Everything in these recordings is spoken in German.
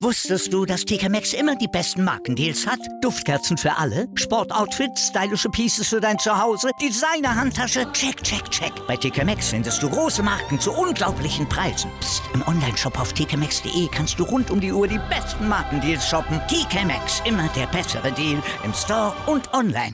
Wusstest du, dass TK Maxx immer die besten Markendeals hat? Duftkerzen für alle, Sportoutfits, stylische Pieces für dein Zuhause, Designer-Handtasche, check, check, check. Bei TK Maxx findest du große Marken zu unglaublichen Preisen. Psst. Im Onlineshop auf tkmaxx.de kannst du rund um die Uhr die besten Markendeals shoppen. TK Maxx, immer der bessere Deal im Store und online.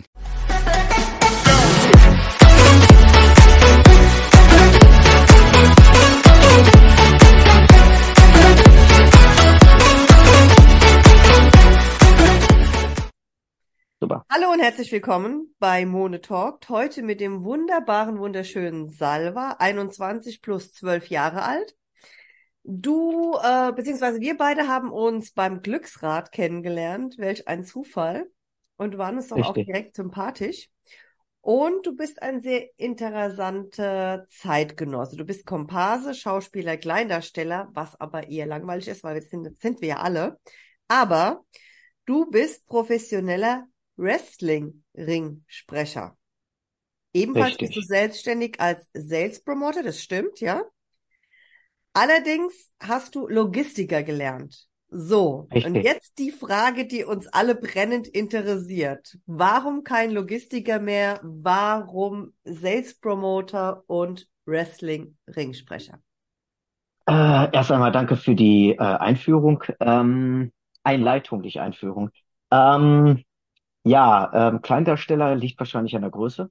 Super. Hallo und herzlich willkommen bei Mone Talkt. Heute mit dem wunderschönen Salva, 21 plus 12 Jahre alt. Beziehungsweise wir beide haben uns beim Glücksrad kennengelernt. Welch ein Zufall. Und du warst uns doch auch Richtig. direkt sympathisch. Und du bist ein sehr interessanter Zeitgenosse. Du bist Komparse, Schauspieler, Kleindarsteller, was aber eher langweilig ist, weil sind wir ja alle. Aber du bist professioneller Wrestling-Ringsprecher. Ebenfalls bist du Richtig. selbstständig als Sales Promoter, das stimmt, ja? Allerdings hast du Logistiker gelernt. So, und Richtig. jetzt die Frage, die uns alle brennend interessiert. Warum kein Logistiker mehr? Warum Sales Promoter und Wrestling-Ringsprecher? Erst einmal danke für die Einführung. Einleitung, nicht Einführung. Kleindarsteller liegt wahrscheinlich an der Größe.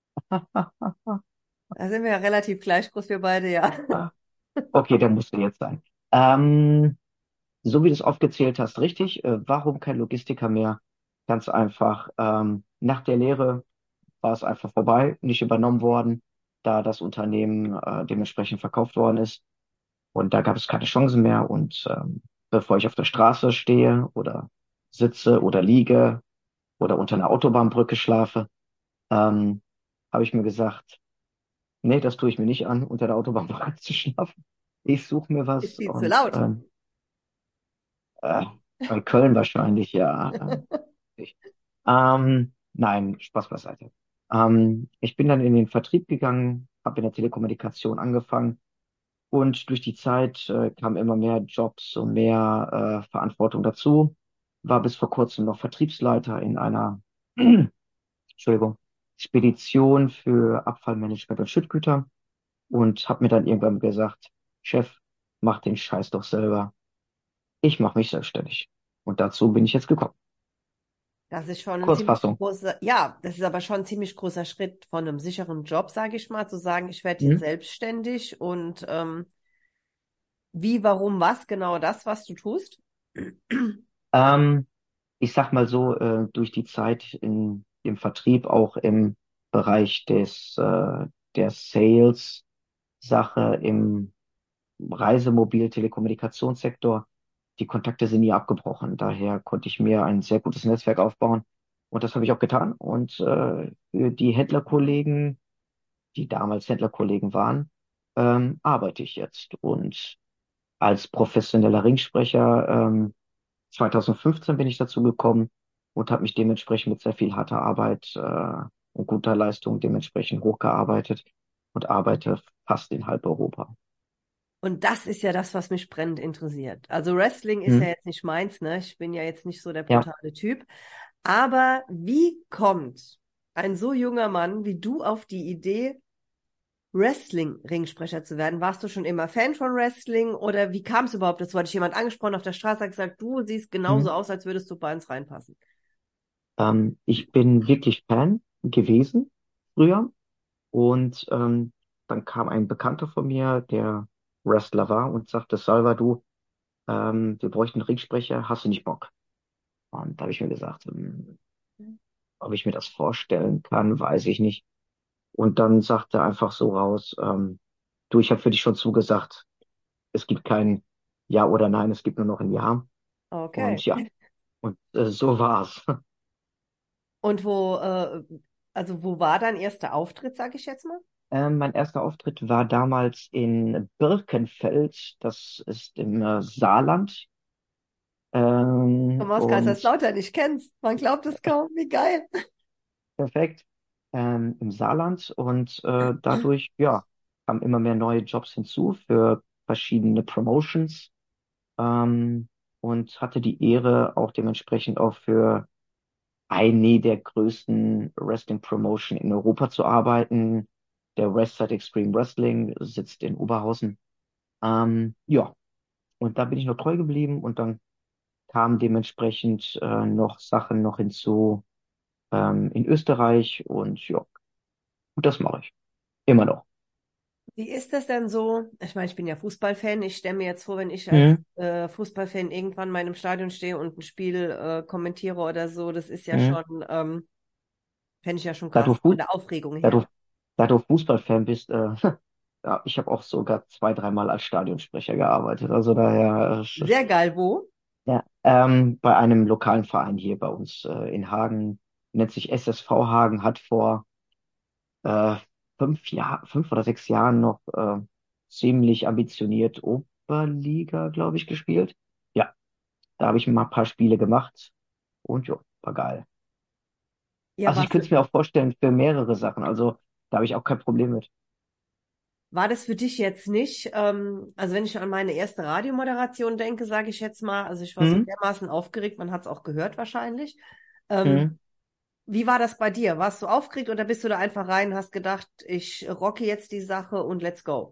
Da sind wir ja relativ gleich groß, wir beide, ja. Okay, der musste jetzt sein. Ähm, so wie du es aufgezählt hast, richtig. Warum kein Logistiker mehr? Ganz einfach. Nach der Lehre war es einfach vorbei, nicht übernommen worden, da das Unternehmen dementsprechend verkauft worden ist. Und da gab es keine Chancen mehr. Und bevor ich auf der Straße stehe oder sitze oder liege oder unter einer Autobahnbrücke schlafe, ähm, habe ich mir gesagt, nee, das tue ich mir nicht an, unter der Autobahnbrücke zu schlafen. Ich suche mir Ist was viel zu und laut. äh, in Köln wahrscheinlich, ja. Ich. Nein, Spaß beiseite. Ich bin dann in den Vertrieb gegangen, habe in der Telekommunikation angefangen. Und durch die Zeit kamen immer mehr Jobs und mehr Verantwortung dazu. War bis vor kurzem noch Vertriebsleiter in einer, Entschuldigung, Spedition für Abfallmanagement und Schüttgüter und habe mir dann irgendwann gesagt, Chef, mach den Scheiß doch selber. Ich mache mich selbstständig. Und dazu bin ich jetzt gekommen. Das ist schon ein ziemlich Kurzfassung. großer, ja, das ist aber schon ein ziemlich großer Schritt von einem sicheren Job, sage ich mal, zu sagen, ich werde jetzt Mhm. selbstständig und wie, warum, was, genau das, was du tust. Ähm, ich sag mal so, durch die Zeit in dem Vertrieb, auch im Bereich der Sales-Sache im Reisemobil-Telekommunikationssektor, die Kontakte sind nie abgebrochen. Daher konnte ich mir ein sehr gutes Netzwerk aufbauen. Und das habe ich auch getan. Und für die Händlerkollegen, die damals Händlerkollegen waren, arbeite ich jetzt. Und als professioneller Ringsprecher 2015 bin ich dazu gekommen und habe mich dementsprechend mit sehr viel harter Arbeit und guter Leistung dementsprechend hochgearbeitet und arbeite fast in halb Europa. Und das ist ja das, was mich brennend interessiert. Also Wrestling ist ja Hm? jetzt nicht meins, ne? Ich bin ja jetzt nicht so der Ja. brutale Typ. Aber wie kommt ein so junger Mann wie du auf die Idee, Wrestling-Ringsprecher zu werden? Warst du schon immer Fan von Wrestling oder wie kam es überhaupt dazu? Hat dich jemand angesprochen auf der Straße, hat gesagt, du siehst Hm? genauso aus, als würdest du bei uns reinpassen? Ich bin wirklich Fan gewesen früher und dann kam ein Bekannter von mir, der Wrestler war und sagte, Salva, du, wir bräuchten einen Ringsprecher, hast du nicht Bock? Und da habe ich mir gesagt, ob ich mir das vorstellen kann, weiß ich nicht. Und dann sagte er einfach so raus, du, ich habe für dich schon zugesagt, es gibt kein Ja oder Nein, es gibt nur noch ein Ja. Okay. Und ja, und so war's. Und wo war dein erster Auftritt, sag ich jetzt mal? Mein erster Auftritt war damals in Birkenfeld, das ist im Saarland. Komm aus Und Kaiserslautern, ich kenn's. Man glaubt es kaum, wie geil. perfekt, im Saarland. Und dadurch, ja, kamen immer mehr neue Jobs hinzu für verschiedene Promotions. Ähm, und hatte die Ehre, auch dementsprechend auch für eine der größten Wrestling-Promotion in Europa zu arbeiten. Der Westside Extreme Wrestling sitzt in Oberhausen. Ja, und da bin ich noch treu geblieben und dann kamen dementsprechend noch Sachen noch hinzu in Österreich und ja, und das mache ich immer noch. Wie ist das denn so? Ich meine, ich bin ja Fußballfan. Ich stelle mir jetzt vor, wenn ich als Mhm. Fußballfan irgendwann mal im Stadion stehe und ein Spiel kommentiere oder so, das ist ja Mhm. schon, fände ich ja schon Da du, krass, von Fu der Aufregung da du, her. da du Fußballfan bist, ja, ich habe auch sogar zwei, dreimal als Stadionsprecher gearbeitet. Also daher, Sehr geil, wo? ja, bei einem lokalen Verein hier bei uns in Hagen, nennt sich SSV Hagen, hat vor äh, 5 oder 6 Jahren noch ziemlich ambitioniert Oberliga, glaube ich, gespielt. Ja, da habe ich mal ein paar Spiele gemacht und ja, war geil. Ja, Also ich könnte es mir auch vorstellen für mehrere Sachen. Also da habe ich auch kein Problem mit. war das für dich jetzt nicht, also wenn ich an meine erste Radiomoderation denke, sage ich jetzt mal, also ich war so Mhm. dermaßen aufgeregt, man hat es auch gehört wahrscheinlich. Ähm, Mhm. Wie war das bei dir? Warst du aufgeregt oder bist du da einfach rein, hast gedacht, ich rocke jetzt die Sache und let's go?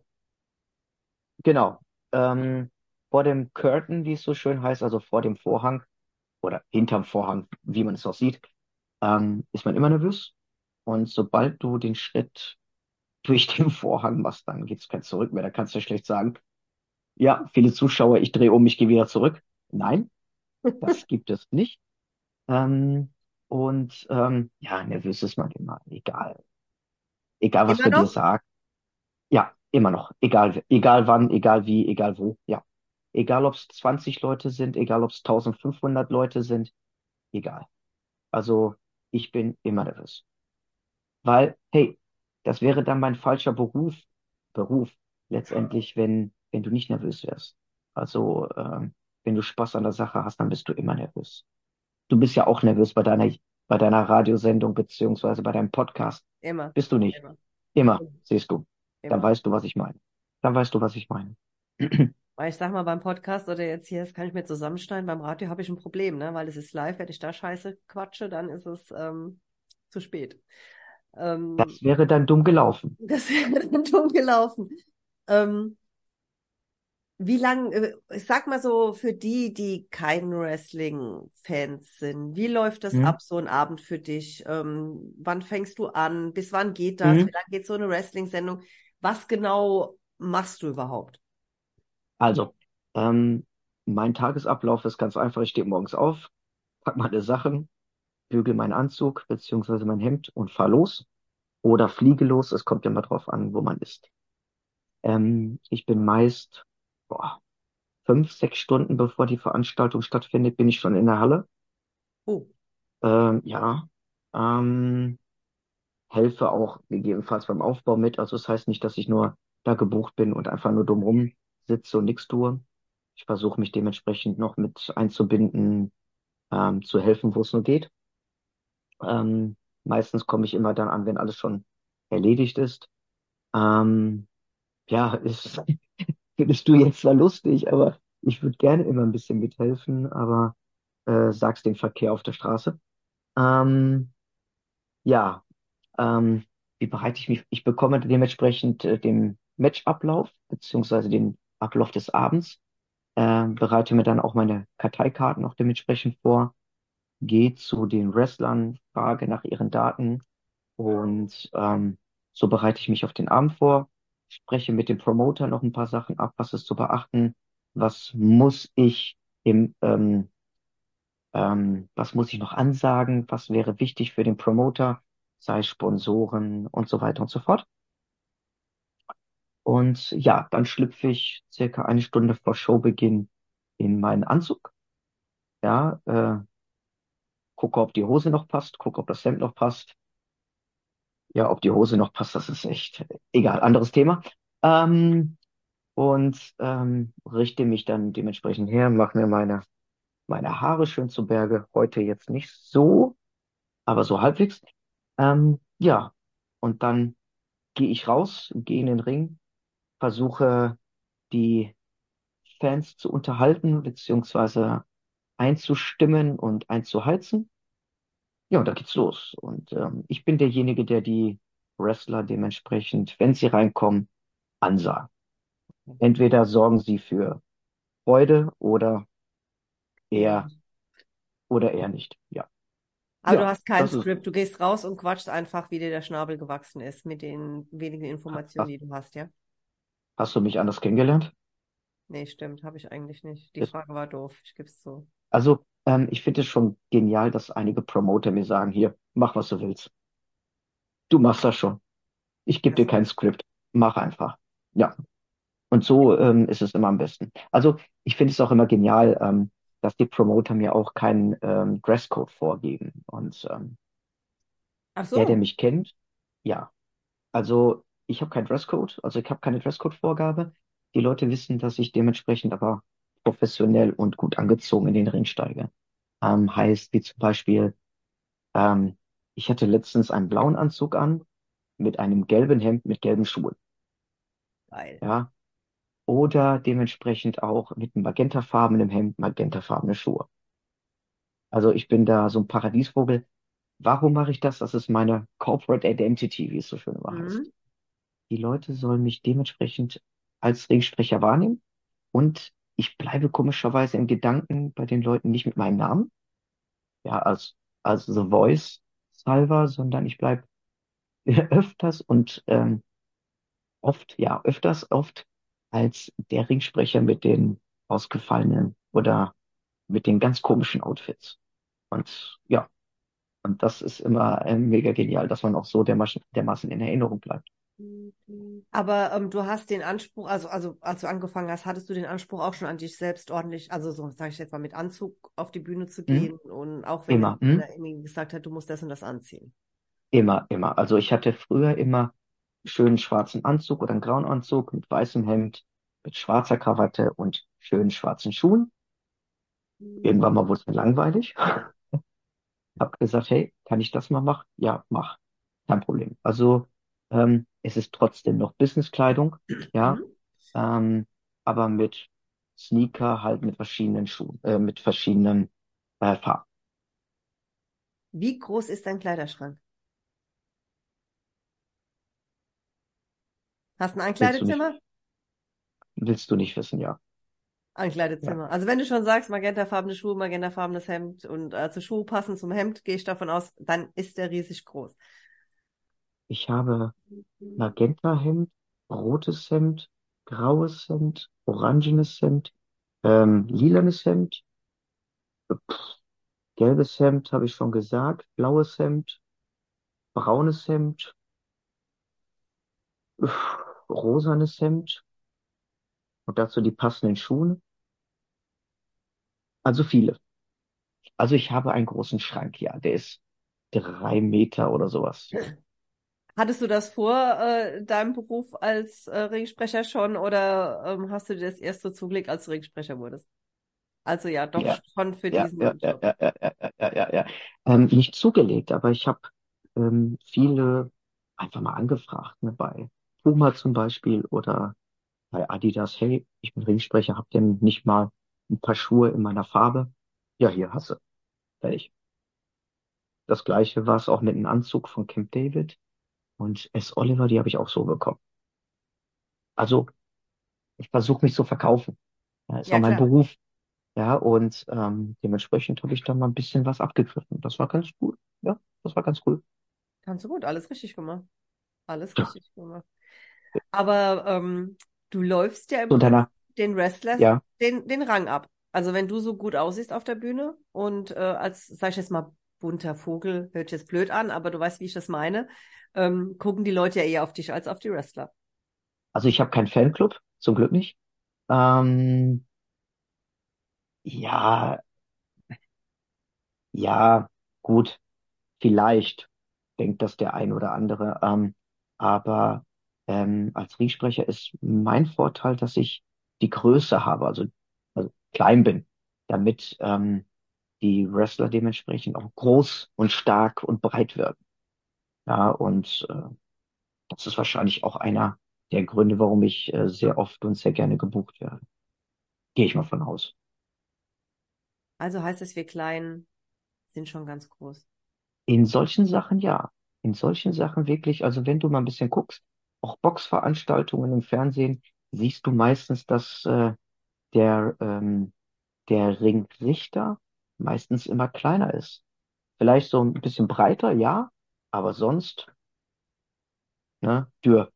Genau. Vor dem Curtain, wie es so schön heißt, also vor dem Vorhang oder hinterm Vorhang, wie man es auch sieht, ist man immer nervös. Und sobald du den Schritt durch den Vorhang machst, dann geht's kein Zurück mehr. Da kannst du ja schlecht sagen, ja, viele Zuschauer, ich drehe um, ich gehe wieder zurück. Nein, das gibt es nicht. Ähm, ja, nervös ist man immer, egal. Egal, was Immer man dir noch? sagt. Ja, immer noch. Egal wann, egal wie, egal wo. Ja. Egal, ob es 20 Leute sind, egal, ob es 1500 Leute sind, egal. Also, ich bin immer nervös. Weil, hey, das wäre dann mein falscher Beruf letztendlich, wenn du nicht nervös wärst. Also, wenn du Spaß an der Sache hast, dann bist du immer nervös. Du bist ja auch nervös bei deiner Radiosendung beziehungsweise bei deinem Podcast. Immer, Bist du nicht? immer, Immer, siehst du. Dann immer. weißt du, was ich meine. Dann weißt du, was ich meine. Weil ich sag mal, beim Podcast oder jetzt hier, das kann ich mir zusammenschneiden, beim Radio habe ich ein Problem, ne? Weil es ist live, wenn ich da Scheiße quatsche, dann ist es zu spät. Ähm, Das wäre dann dumm gelaufen. Das wäre dann dumm gelaufen. Ähm, Wie lang, ich sag mal so, für die, die kein Wrestling-Fans sind, wie läuft das Mhm. ab, so ein Abend für dich? Wann fängst du an? Bis wann geht das? Wie Mhm. lange geht so eine Wrestling-Sendung? Was genau machst du überhaupt? Also, mein Tagesablauf ist ganz einfach. Ich stehe morgens auf, pack meine Sachen, bügel meinen Anzug beziehungsweise mein Hemd und fahr los oder fliege los. Es kommt immer drauf an, wo man ist. Ich bin meist 5, 6 Stunden bevor die Veranstaltung stattfindet, bin ich schon in der Halle. Oh, Ja, ähm, helfe auch gegebenenfalls beim Aufbau mit. Also das heißt nicht, dass ich nur da gebucht bin und einfach nur dumm rum sitze und nichts tue. Ich versuche mich dementsprechend noch mit einzubinden, zu helfen, wo es nur geht. Meistens komme ich immer dann an, wenn alles schon erledigt ist. Ähm, ja, findest du jetzt zwar lustig, aber ich würde gerne immer ein bisschen mithelfen, aber sag's den Verkehr auf der Straße. Ähm, ja, ähm, wie bereite ich mich? Ich bekomme dementsprechend den Matchablauf beziehungsweise den Ablauf des Abends, bereite mir dann auch meine Karteikarten noch dementsprechend vor, gehe zu den Wrestlern, frage nach ihren Daten und so bereite ich mich auf den Abend vor, spreche mit dem Promoter noch ein paar Sachen ab, was ist zu beachten, was muss ich was muss ich noch ansagen, was wäre wichtig für den Promoter, sei es Sponsoren und so weiter und so fort. Und ja, dann schlüpfe ich circa eine Stunde vor Showbeginn in meinen Anzug. Ja, gucke, ob die Hose noch passt, gucke, ob das Hemd noch passt. Ja, ob die Hose noch passt, das ist echt egal, anderes Thema. Ähm, richte mich dann dementsprechend her, mache mir meine Haare schön zu Berge. Heute jetzt nicht so, aber so halbwegs. Ja, und dann gehe ich raus, gehe in den Ring, versuche die Fans zu unterhalten, beziehungsweise einzustimmen und einzuheizen. Ja, und da geht's los. Und ich bin derjenige, der die Wrestler dementsprechend, wenn sie reinkommen, ansagt. Entweder sorgen sie für Freude eher, Nee. oder eher nicht. Ja, Aber du ja, hast kein das ist, Skript, du gehst raus und quatschst einfach, wie dir der Schnabel gewachsen ist, mit den wenigen Informationen, hast, die du hast, ja? hast du mich anders kennengelernt? Nee, stimmt, habe ich eigentlich nicht. Die Frage war doof, ich gebe es zu. Also, ich finde es schon genial, dass einige Promoter mir sagen, hier, mach, was du willst. Du machst das schon. Ich gebe dir Also, kein Skript. Mach einfach. Ja, und so ist es immer am besten. Also, ich finde es auch immer genial, dass die Promoter mir auch keinen Dresscode vorgeben. Und ach der so. mich kennt, ja. Also, ich habe keinen Dresscode, also ich habe keine Dresscode-Vorgabe. Die Leute wissen, dass ich dementsprechend aber professionell und gut angezogen in den Ring steige. Heißt, wie zum Beispiel, ähm, ich hatte letztens einen blauen Anzug an mit einem gelben Hemd mit gelben Schuhen. Geil. Ja, oder dementsprechend auch mit einem magentafarbenen Hemd, magentafarbene Schuhe. Also ich bin da so ein Paradiesvogel. Warum mache ich das? Das ist meine Corporate Identity, wie es so schön immer heißt. Mhm. Die Leute sollen mich dementsprechend als Ringsprecher wahrnehmen und ich bleibe komischerweise im Gedanken bei den Leuten nicht mit meinem Namen, ja, als The Voice Salva, sondern ich bleibe öfters und oft als der Ringsprecher mit den ausgefallenen oder mit den ganz komischen Outfits. Und ja, und das ist immer mega genial, dass man auch so dermaßen in Erinnerung bleibt. Aber du hast den Anspruch, also als du angefangen hast, hattest du den Anspruch auch schon an dich selbst ordentlich, also so sage ich jetzt mal, mit Anzug auf die Bühne zu Hm? gehen und auch wenn Immer, jetzt einer irgendwie gesagt hat, du musst das und das anziehen. immer. Also ich hatte früher immer einen schönen schwarzen Anzug oder einen grauen Anzug mit weißem Hemd, mit schwarzer Krawatte und schönen schwarzen Schuhen. Irgendwann mal wurde es mir langweilig. Hab gesagt, hey, kann ich das mal machen? Ja, mach. Kein Problem. Also es ist trotzdem noch Businesskleidung, ja, Mhm. ähm, aber mit Sneaker halt mit verschiedenen Schuhen, mit verschiedenen Farben. Wie groß ist dein Kleiderschrank? Hast du ein Willst du nicht, Ankleidezimmer? willst du nicht wissen, ja. Ja. Ankleidezimmer. Also wenn du schon sagst, magentafarbene Schuhe, magentafarbenes Hemd und zu Schuhe passen zum Hemd, gehe ich davon aus, dann ist der riesig groß. Ich habe Magenta-Hemd, rotes Hemd, graues Hemd, orangenes Hemd, lilanes Hemd, gelbes Hemd habe ich schon gesagt, blaues Hemd, braunes Hemd, rosanes Hemd und dazu die passenden Schuhe. Also viele. Also ich habe einen großen Schrank, ja, der ist 3 Meter oder sowas. Hattest du das vor deinem Beruf als Ringsprecher schon oder hast du dir das erst so zugelegt, als du Ringsprecher wurdest? Also ja, doch Ja, schon für ja, ja, diesen ja, Job. ja, ja, ja, ja, ja, ja. Ja. Nicht zugelegt, aber ich habe viele einfach mal angefragt, ne, bei Puma zum Beispiel oder bei Adidas. Hey, ich bin Ringsprecher, habt ihr nicht mal ein paar Schuhe in meiner Farbe? Ja, hier hast du. Fertig. Das gleiche war es auch mit einem Anzug von Camp David und S. Oliver, die habe ich auch so bekommen. Also ich versuche mich zu verkaufen. Ja, ist auch Ja, mein klar. Beruf. Ja, und dementsprechend habe ich da mal ein bisschen was abgegriffen. Das war ganz cool. Ja, das war ganz cool. Kannst du gut, alles richtig gemacht. Alles Ja, richtig gemacht. Aber du läufst ja im so Prinzip danach, den Wrestlers ja, den Rang ab. Also wenn du so gut aussiehst auf der Bühne und als, sag ich jetzt mal, bunter Vogel, hört sich jetzt blöd an, aber du weißt, wie ich das meine, gucken die Leute ja eher auf dich als auf die Wrestler. also ich habe keinen Fanclub, zum Glück nicht. Ähm, ja, ja, gut, vielleicht denkt das der ein oder andere. Aber als Ringsprecher ist mein Vorteil, dass ich die Größe habe, also klein bin, damit die Wrestler dementsprechend auch groß und stark und breit wirken. Ja, und das ist wahrscheinlich auch einer der Gründe, warum ich sehr oft und sehr gerne gebucht werde. Gehe ich mal von aus. Also heißt es, wir Kleinen sind schon ganz groß. In solchen Sachen ja. In solchen Sachen wirklich, also wenn du mal ein bisschen guckst, auch Boxveranstaltungen im Fernsehen, siehst du meistens, dass der, der Ringrichter meistens immer kleiner ist. Vielleicht so ein bisschen breiter, ja, aber sonst, ne, dürr.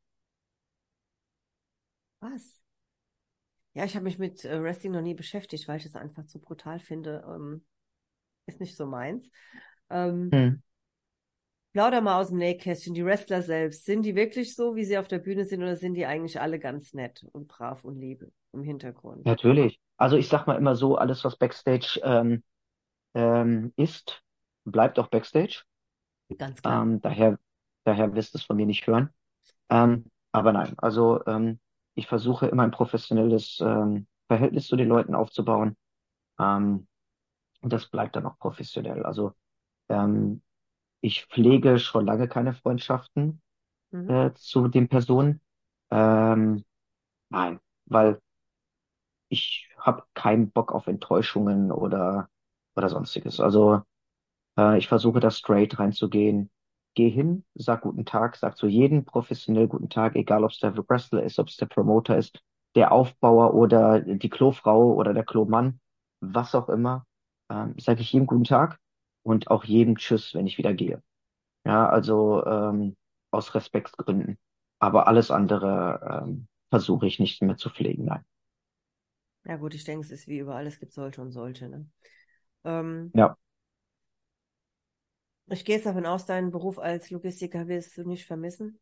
Was? Ja, ich habe mich mit Wrestling noch nie beschäftigt, weil ich es einfach zu brutal finde. Ist nicht so meins. Ähm, Hm. Plauder mal aus dem Nähkästchen, die Wrestler selbst, sind die wirklich so, wie sie auf der Bühne sind, oder sind die eigentlich alle ganz nett und brav und lieb im Hintergrund? Natürlich. Also ich sag mal immer so, alles, was Backstage ist, bleibt auch Backstage. Ganz klar. Daher wirst du es von mir nicht hören. Aber nein, also ich versuche immer ein professionelles Verhältnis zu den Leuten aufzubauen. Ähm, und das bleibt dann auch professionell. Also ähm, ich pflege schon lange keine Freundschaften Mhm. zu den Personen. Ähm, nein, weil ich habe keinen Bock auf Enttäuschungen oder sonstiges. Also ich versuche da straight reinzugehen. Geh hin, sag guten Tag, sag zu jedem professionell guten Tag, egal ob es der Wrestler ist, ob es der Promoter ist, der Aufbauer oder die Klofrau oder der Klomann, was auch immer. Sage ich jedem guten Tag und auch jedem Tschüss, wenn ich wieder gehe. Ja, also aus Respektsgründen. Aber alles andere versuche ich nicht mehr zu pflegen, nein. Ja gut, ich denke, es ist wie überall, es gibt solche und solche, ne? Ähm, Ja, Ich gehe jetzt davon aus, deinen Beruf als Logistiker wirst du nicht vermissen.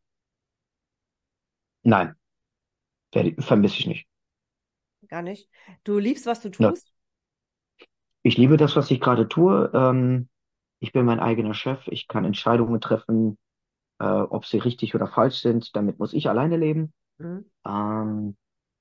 nein, vermisse ich nicht. Gar nicht. Du liebst, was du Ja. tust? Ich liebe das, was ich gerade tue. Ich bin mein eigener Chef. Ich kann Entscheidungen treffen, ob sie richtig oder falsch sind. Damit muss ich alleine leben. Mhm. Ähm,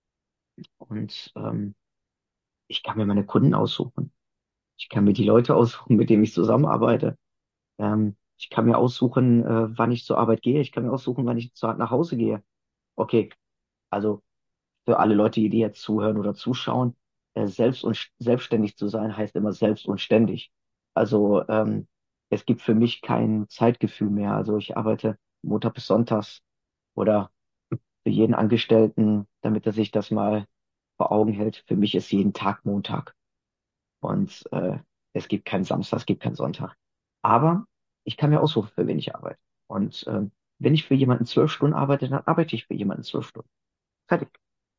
und ich kann mir meine Kunden aussuchen. Ich kann mir die Leute aussuchen, mit denen ich zusammenarbeite. Ich kann mir aussuchen, wann ich zur Arbeit gehe. Ich kann mir aussuchen, wann ich nach Hause gehe. Okay, also für alle Leute, die jetzt zuhören oder zuschauen, selbstständig zu sein heißt immer selbst und ständig. Also es gibt für mich kein Zeitgefühl mehr. Also ich arbeite Montag bis Sonntags oder für jeden Angestellten, damit er sich das mal vor Augen hält. Für mich ist jeden Tag Montag und es gibt keinen Samstag, es gibt keinen Sonntag. Aber ich kann mir aussuchen, für wen ich arbeite. Und wenn ich für jemanden 12 Stunden arbeite, dann arbeite ich für jemanden 12 Stunden. Fertig.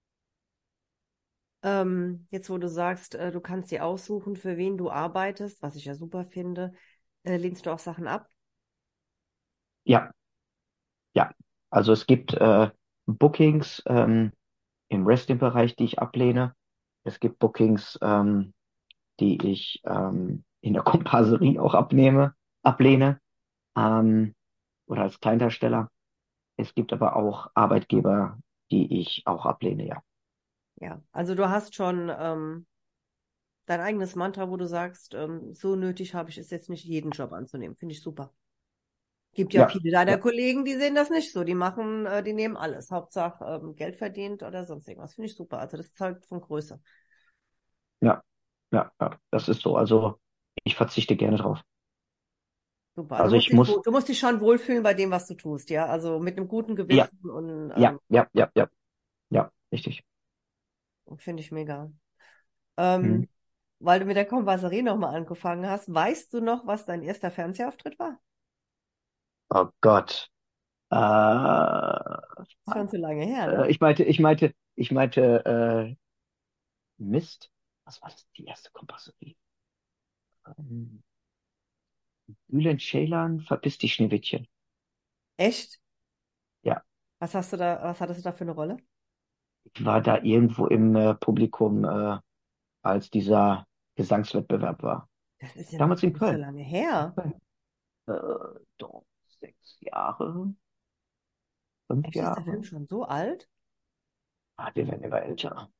Jetzt, wo du sagst, du kannst dir aussuchen, für wen du arbeitest, was ich ja super finde, lehnst du auch Sachen ab? Ja. Ja, also es gibt Bookings im Wrestling-Bereich, die ich ablehne. Es gibt Bookings, die ich in der Komparserie auch ablehne, ähm, oder als Kleindarsteller. Es gibt aber auch Arbeitgeber, die ich auch ablehne, ja. Ja, also du hast schon dein eigenes Mantra, wo du sagst, so nötig habe ich es jetzt nicht, jeden Job anzunehmen. Finde ich super. Gibt ja Ja, viele deiner ja, Kollegen, die sehen das nicht so. Die machen, die nehmen alles. Hauptsache Geld verdient oder sonst irgendwas. Finde ich super. Also das zeugt von Größe. ja, ja, das ist so. Also ich verzichte gerne drauf. Super. Also ich muss, Du musst dich schon wohlfühlen bei dem, was du tust, ja. Also mit einem guten ja, Gewissen und ja, richtig. finde ich mega. Hm. Ähm, Weil du mit der Komparserie nochmal angefangen hast, weißt du noch, was dein erster Fernsehauftritt war? Oh Gott. Äh, Ist schon zu lange her, ne? ich meinte, Mist. Was war das? Die erste Kompasserie. Ähm, Bülent Ceylan, verpiss dich, Schneewittchen. Echt? Ja, Was hattest du da für eine Rolle? ich war da irgendwo im Publikum, als dieser Gesangswettbewerb war. Das ist ja noch Damals gar in nicht so Köln. lange In her. Köln. Doch, 6 Jahre, fünf Echt, ist der Film Jahre. schon so alt? Ah, wir werden immer älter.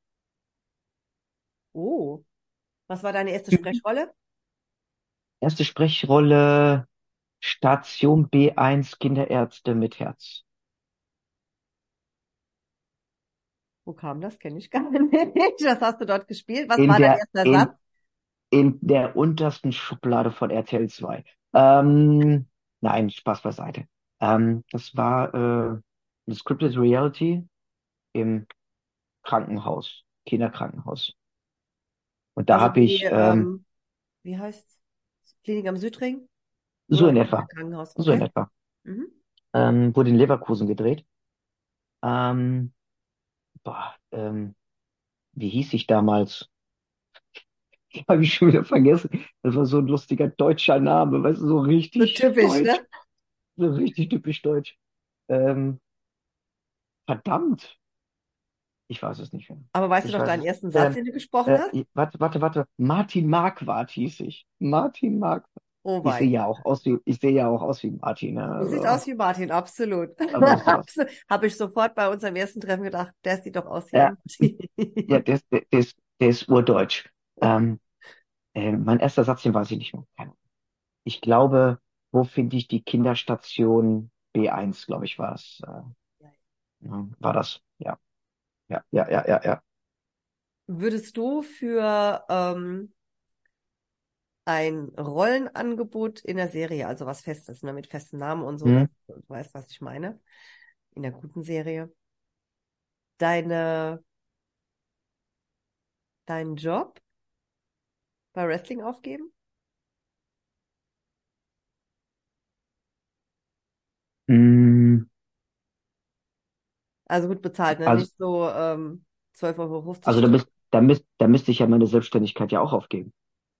Oh. Was war deine erste Mhm. Sprechrolle? Erste Sprechrolle, Station B1, Kinderärzte mit Herz. Wo kam das? Kenne ich gar nicht. Was hast du dort gespielt? Was In war dein der, erster in, Satz? in der untersten Schublade von RTL 2. Ähm, nein, Spaß beiseite. Das war eine Scripted Reality im Krankenhaus, Kinderkrankenhaus. Und da Also habe wie, ich wie heißt's? Klinik am Südring? so Nur in in der etwa, Krankenhaus, so in okay. etwa, Mhm. wurde in Leverkusen gedreht. Ähm, boah, wie hieß ich damals? Habe ich schon wieder vergessen. Das war so ein lustiger deutscher Name, weißt du, so So richtig typisch, deutsch, ne? so richtig typisch deutsch. Ähm, verdammt, ich weiß es nicht mehr. Aber weißt du Ich noch weiß deinen es. ersten Satz, den du gesprochen hast? Warte. Martin Marquardt hieß ich. Martin Marquardt. Oh wei. Ich sehe ja auch aus wie Martin, ne? Du siehst Also, aus wie Martin, absolut. aber sowas. Habe ich sofort bei unserem ersten Treffen gedacht, der sieht doch aus wie Ja, ein Martin. ja, der ist urdeutsch. Ähm, mein erster Satz, den weiß ich nicht mehr. Keine Ahnung. Ich glaube, wo finde ich die Kinderstation B1, glaube ich, war es. Ja, war das? Ja, ja. Würdest du für ein Rollenangebot in der Serie, also was Festes, ne, mit festen Namen und so, Hm? du weißt, was ich meine, in der guten Serie, deine, deinen Job bei Wrestling aufgeben? Mm, Also gut bezahlt, ne? also, Nicht so 12,50 Euro die also Stunde. da müsste ich ja meine Selbstständigkeit ja auch aufgeben.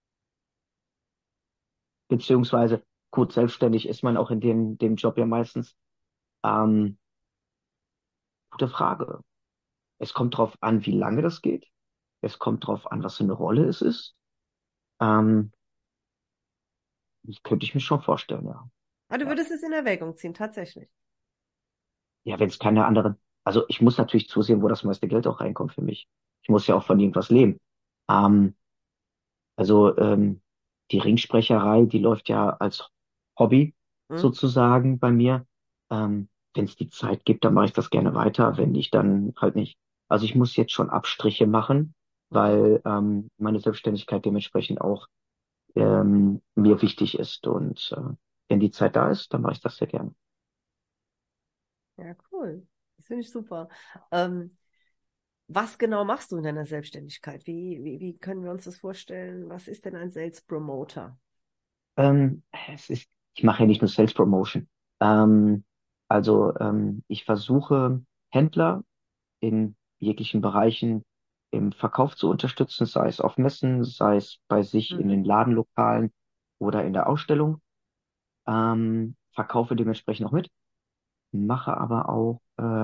Beziehungsweise, gut, selbstständig ist man auch in dem Job ja meistens. Ähm, gute Frage. Es kommt drauf an, wie lange das geht. Es kommt drauf an, was für eine Rolle es ist. Ähm, das könnte ich mir schon vorstellen, ja. Aber du Ja, würdest es in Erwägung ziehen, tatsächlich. ja, wenn es keine anderen, also ich muss natürlich zusehen, wo das meiste Geld auch reinkommt für mich. Ich muss ja auch von irgendwas leben. Ähm, also die Ringsprecherei, die läuft ja als Hobby Hm? sozusagen bei mir. Wenn es die Zeit gibt, dann mache ich das gerne weiter. Wenn nicht, dann halt nicht. Also ich muss jetzt schon Abstriche machen, Okay. weil meine Selbstständigkeit dementsprechend auch mir wichtig ist. Und wenn die Zeit da ist, dann mache ich das sehr gerne. Ja, cool. Das finde ich super. Ähm, Was genau machst du in deiner Selbstständigkeit? Wie können wir uns das vorstellen? Was ist denn ein Sales Promoter? Ähm, ich mache ja nicht nur Sales Promotion. Ähm, ich versuche Händler in jeglichen Bereichen im Verkauf zu unterstützen, sei es auf Messen, sei es bei sich in Mhm. den Ladenlokalen oder in der Ausstellung. Verkaufe dementsprechend auch mit, mache aber auch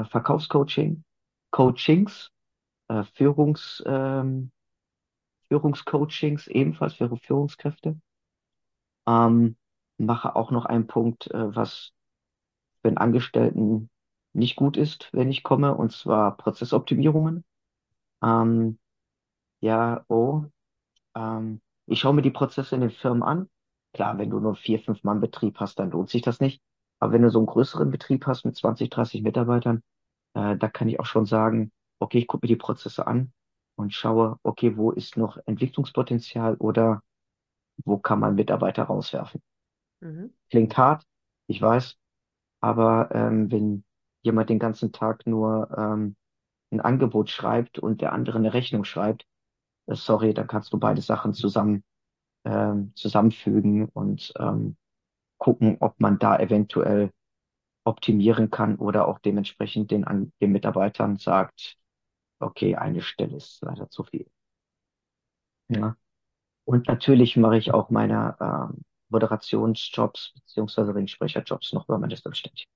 Coachings, äh, Führungs, ähm, Führungscoachings ebenfalls für Führungskräfte. Ähm, mache auch noch einen Punkt, was für einen Angestellten nicht gut ist, wenn ich komme, und zwar Prozessoptimierungen. Ähm, ja, ich schaue mir die Prozesse in den Firmen an. Klar, wenn du nur 4, 5 Mann Betrieb hast, dann lohnt sich das nicht. Aber wenn du so einen größeren Betrieb hast mit 20, 30 Mitarbeitern, da kann ich auch schon sagen, okay, ich gucke mir die Prozesse an und schaue, okay, wo ist noch Entwicklungspotenzial oder wo kann man Mitarbeiter rauswerfen. Mhm. Klingt hart, ich weiß, aber wenn jemand den ganzen Tag nur ein Angebot schreibt und der andere eine Rechnung schreibt, sorry, dann kannst du beide Sachen zusammenfügen und gucken, ob man da eventuell optimieren kann oder auch dementsprechend den Mitarbeitern sagt, okay, eine Stelle ist leider zu viel. Ja. Und natürlich mache ich auch meine Moderationsjobs beziehungsweise Ringsprecherjobs noch über meine Selbstständigkeit.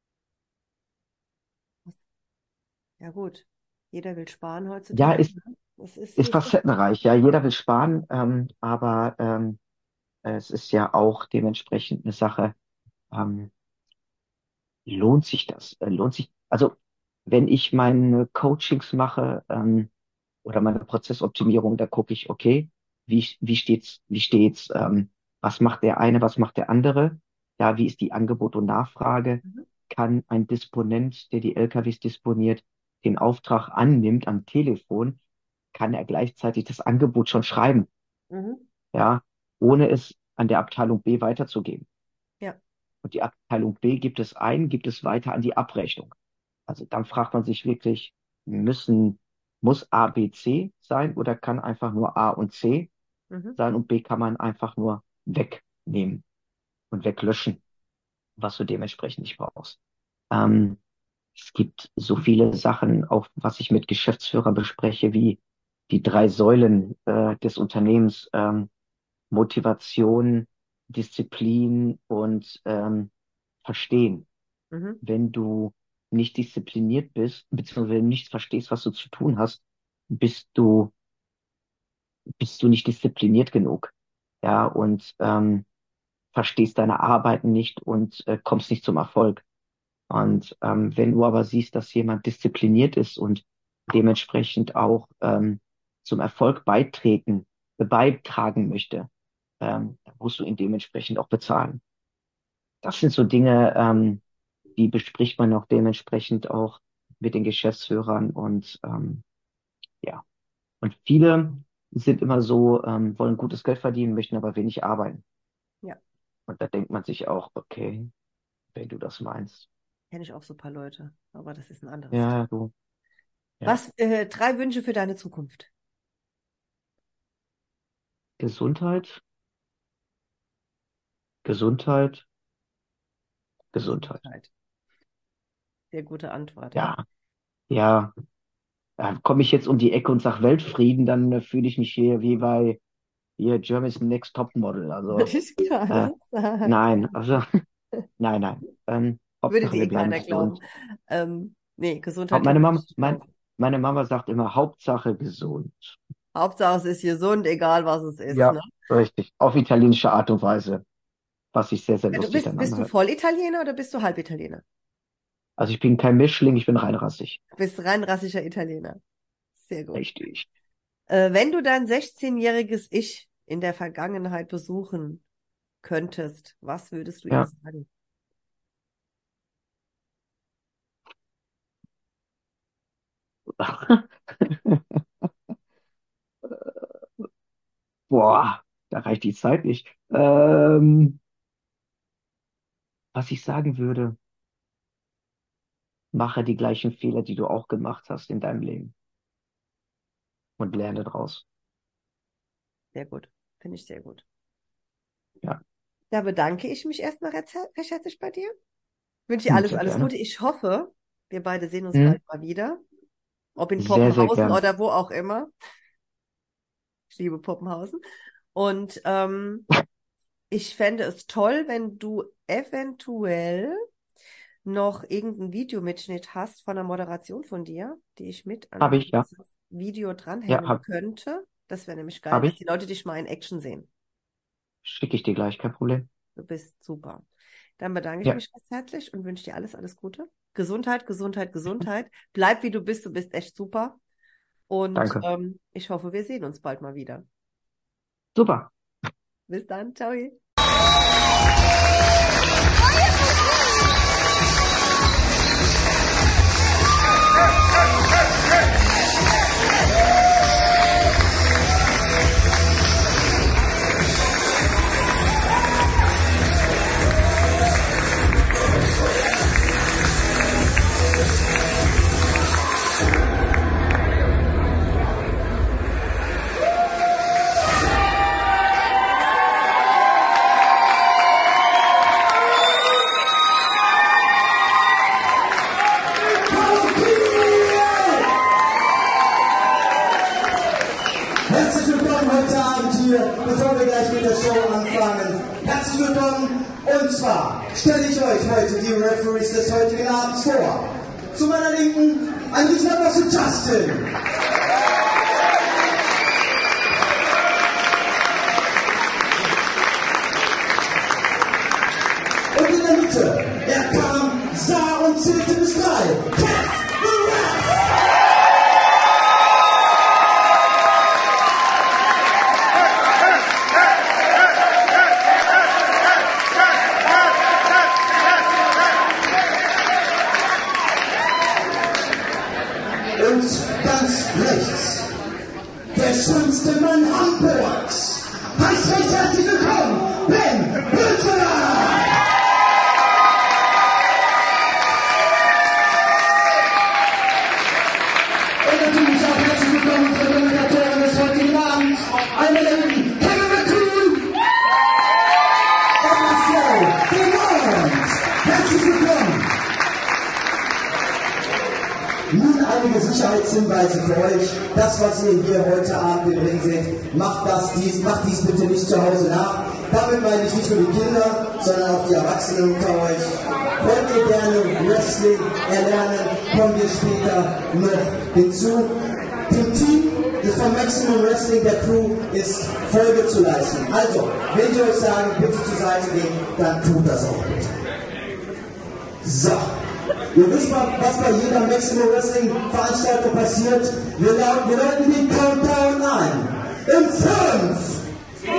Ja, gut. Jeder will sparen Ja, heutzutage. Ne? Das ist, ist ist das. facettenreich. Ja, jeder will sparen, aber es ist ja auch dementsprechend eine Sache. Ähm, lohnt sich das? Also wenn ich meine Coachings mache oder meine Prozessoptimierung, da gucke ich, okay, wie steht's, was macht der eine, was macht der andere? Ja, wie ist die Angebot und Nachfrage? Mhm. Kann ein Disponent, der die LKWs disponiert, den Auftrag annimmt am Telefon, kann er gleichzeitig das Angebot schon schreiben, Mhm. ja, ohne es an der Abteilung B weiterzugeben. Ja. Und die Abteilung B gibt es weiter an die Abrechnung. Also dann fragt man sich wirklich, muss A, B, C sein oder kann einfach nur A und C Mhm. sein und B kann man einfach nur wegnehmen und weglöschen, was du dementsprechend nicht brauchst. Ähm, Es gibt so viele Sachen, auch was ich mit Geschäftsführern bespreche, wie die drei Säulen des Unternehmens, Motivation, Disziplin und Verstehen. Mhm. Wenn du nicht diszipliniert bist, beziehungsweise wenn du nicht verstehst, was du zu tun hast, bist du, bist du nicht diszipliniert genug. Ja, und verstehst deine Arbeiten nicht und kommst nicht zum Erfolg. Und wenn du aber siehst, dass jemand diszipliniert ist und dementsprechend auch zum Erfolg beitragen möchte, dann musst du ihn dementsprechend auch bezahlen. Das sind so Dinge, die bespricht man auch dementsprechend auch mit den Geschäftsführern und ja. Und viele sind immer so, wollen gutes Geld verdienen, möchten aber wenig arbeiten. Ja, Und da denkt man sich auch, okay, wenn du das meinst. kenne ich auch so ein paar Leute, aber das ist ein anderes Thema. Ja, du, ja. Was, 3 Wünsche für deine Zukunft? Gesundheit, Gesundheit, Gesundheit. Gesundheit. Sehr gute Antwort. Ja, ja. Komme ich jetzt um die Ecke und sag Weltfrieden, dann fühle ich mich hier wie bei hier Germany's Next Topmodel. Also, Würde ich äh, gerade sagen. nein, also, nein. Würde Hauptsache, dir wir eh bleiben keiner gesund. glauben. Nee, Aber Gesundheit glaube ich auch. Meine Mama sagt immer, Hauptsache gesund. Hauptsache es ist gesund, egal was es ist, ne? Ja, richtig. Auf italienische Art und Weise, was sich sehr, sehr Du lustig bist, dann bist du anhört. Vollitaliener oder bist du Halbitaliener? Also ich bin kein Mischling, ich bin reinrassig. Du bist rein rassischer Italiener. Sehr gut. Richtig. Wenn du dein 16-jähriges Ich in der Vergangenheit besuchen könntest, was würdest du ihm Ja. sagen? Boah, da reicht die Zeit nicht. Was ich sagen würde, mache die gleichen Fehler, die du auch gemacht hast in deinem Leben und lerne daraus. Sehr gut. Finde ich sehr gut. Ja, Da bedanke ich mich erstmal recht herzlich bei dir. Wünsche dir alles, sehr alles gerne. Gute. Ich hoffe, wir beide sehen uns Hm? bald mal wieder. Ob in Sehr, sehr Poppenhausen gern. oder wo auch immer. Ich liebe Poppenhausen. Und ich fände es toll, wenn du eventuell noch irgendeinen Videomitschnitt hast von einer Moderation von dir, die ich mit Habe an ich, ja. dieses Video Ja, dranhängen könnte. Das wäre nämlich geil, habe dass ich. die Leute dich mal in Action sehen. Schicke ich dir gleich, kein Problem. Du bist super. Dann bedanke ich Ja, mich ganz herzlich und wünsche dir alles, alles Gute. Gesundheit, Gesundheit, Gesundheit. Bleib wie du bist echt super. Und danke. ich hoffe, wir sehen uns bald mal wieder. Super. Bis dann, ciao. Herzlich willkommen heute Abend hier, bevor wir gleich mit der Show anfangen. Herzlich willkommen und zwar stelle ich euch heute die Referees des heutigen Abends vor. Zu meiner Linken ein Riesenapplaus für Justin. Und in der Mitte, er kam, sah und zählte bis 3. Cat the Rat! kurz Hinweise für euch. Das, was ihr hier heute Abend übrigens seht, macht dies bitte nicht zu Hause nach. Damit meine ich nicht nur die Kinder, sondern auch die Erwachsenen unter euch. Wollt ihr gerne Wrestling erlernen, kommen wir später noch hinzu. Dem Team von Maximum Wrestling, der Crew, ist Folge zu leisten. Also, wenn die euch sagen, bitte zur Seite gehen, dann tut das auch bitte. So, ihr wisst mal, was bei jeder Maximum Wrestling Veranstaltung passiert. Wir läuten den Countdown ein. In 5, 4, 3,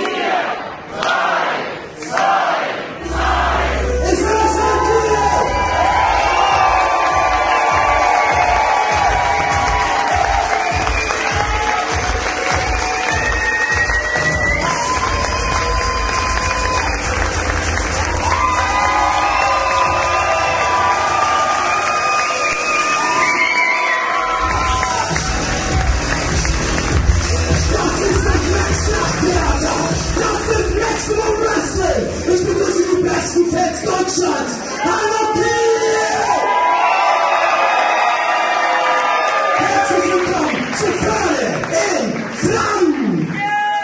2, 1. Ich will das sagen, ich begrüße die besten Fans Deutschlands. Hallo Kiel! Herzlich willkommen zu Feuer in Flammen!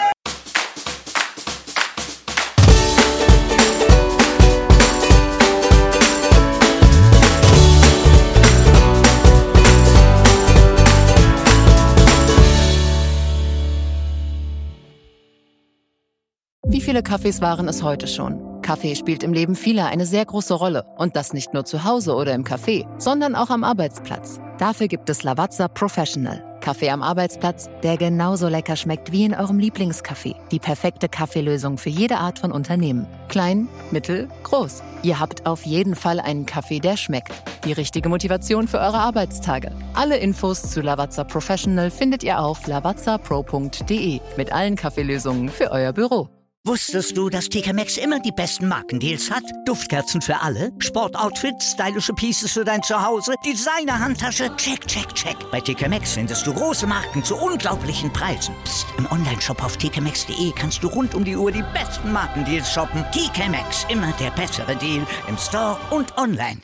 Wie viele Kaffees waren es heute schon? Kaffee spielt im Leben vieler eine sehr große Rolle. Und das nicht nur zu Hause oder im Café, sondern auch am Arbeitsplatz. Dafür gibt es Lavazza Professional. Kaffee am Arbeitsplatz, der genauso lecker schmeckt wie in eurem Lieblingscafé. Die perfekte Kaffeelösung für jede Art von Unternehmen. Klein, mittel, groß. Ihr habt auf jeden Fall einen Kaffee, der schmeckt. Die richtige Motivation für eure Arbeitstage. Alle Infos zu Lavazza Professional findet ihr auf lavazzapro.de mit allen Kaffeelösungen für euer Büro. Wusstest du, dass TK Maxx immer die besten Markendeals hat? Duftkerzen für alle, Sportoutfits, stylische Pieces für dein Zuhause, Designer-Handtasche, check, check, check. Bei TK Maxx findest du große Marken zu unglaublichen Preisen. Psst. Im Onlineshop auf tkmaxx.de kannst du rund um die Uhr die besten Markendeals shoppen. TK Maxx, immer der bessere Deal im Store und online.